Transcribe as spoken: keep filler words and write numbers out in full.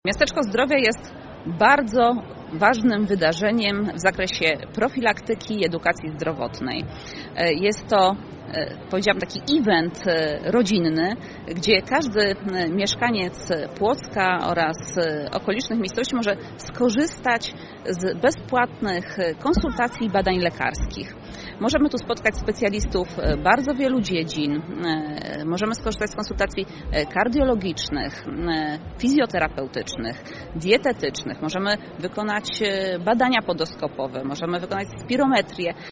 Miasteczko Zdrowia jest bardzo ważnym wydarzeniem w zakresie profilaktyki i edukacji zdrowotnej. Jest to, powiedziałam, taki event rodzinny, gdzie każdy mieszkaniec Płocka oraz okolicznych miejscowości może skorzystać z bezpłatnych konsultacji i badań lekarskich. Możemy tu spotkać specjalistów bardzo wielu dziedzin. Możemy skorzystać z konsultacji kardiologicznych, fizjoterapeutycznych, dietetycznych. Możemy wykonać badania podoskopowe, możemy wykonać spirometrię.